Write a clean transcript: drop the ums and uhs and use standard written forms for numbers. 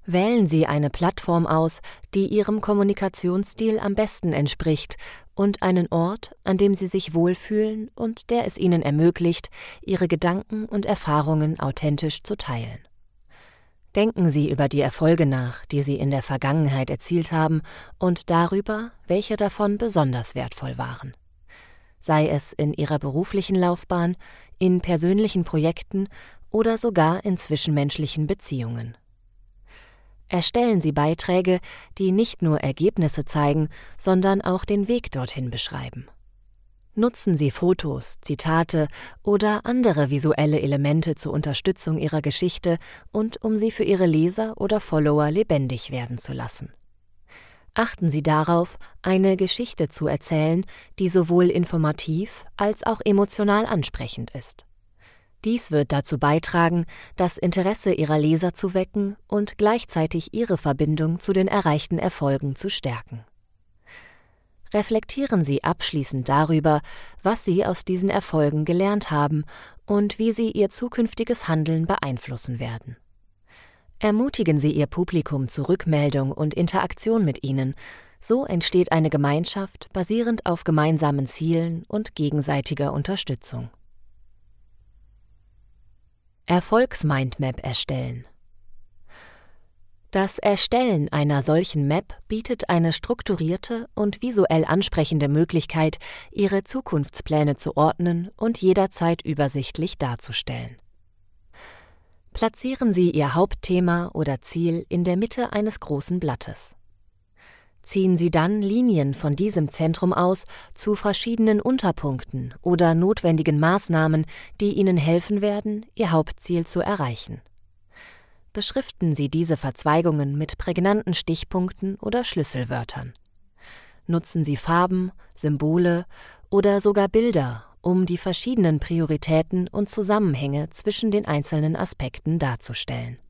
Wählen Sie eine Plattform aus, die Ihrem Kommunikationsstil am besten entspricht und einen Ort, an dem Sie sich wohlfühlen und der es Ihnen ermöglicht, Ihre Gedanken und Erfahrungen authentisch zu teilen. Denken Sie über die Erfolge nach, die Sie in der Vergangenheit erzielt haben und darüber, welche davon besonders wertvoll waren. Sei es in Ihrer beruflichen Laufbahn, in persönlichen Projekten oder sogar in zwischenmenschlichen Beziehungen. Erstellen Sie Beiträge, die nicht nur Ergebnisse zeigen, sondern auch den Weg dorthin beschreiben. Nutzen Sie Fotos, Zitate oder andere visuelle Elemente zur Unterstützung Ihrer Geschichte und um sie für Ihre Leser oder Follower lebendig werden zu lassen. Achten Sie darauf, eine Geschichte zu erzählen, die sowohl informativ als auch emotional ansprechend ist. Dies wird dazu beitragen, das Interesse Ihrer Leser zu wecken und gleichzeitig Ihre Verbindung zu den erreichten Erfolgen zu stärken. Reflektieren Sie abschließend darüber, was Sie aus diesen Erfolgen gelernt haben und wie sie Ihr zukünftiges Handeln beeinflussen werden. Ermutigen Sie Ihr Publikum zu Rückmeldung und Interaktion mit Ihnen, so entsteht eine Gemeinschaft basierend auf gemeinsamen Zielen und gegenseitiger Unterstützung. Erfolgsmindmap erstellen. Das Erstellen einer solchen Map bietet eine strukturierte und visuell ansprechende Möglichkeit, Ihre Zukunftspläne zu ordnen und jederzeit übersichtlich darzustellen. Platzieren Sie Ihr Hauptthema oder Ziel in der Mitte eines großen Blattes. Ziehen Sie dann Linien von diesem Zentrum aus zu verschiedenen Unterpunkten oder notwendigen Maßnahmen, die Ihnen helfen werden, Ihr Hauptziel zu erreichen. Beschriften Sie diese Verzweigungen mit prägnanten Stichpunkten oder Schlüsselwörtern. Nutzen Sie Farben, Symbole oder sogar Bilder, um die verschiedenen Prioritäten und Zusammenhänge zwischen den einzelnen Aspekten darzustellen.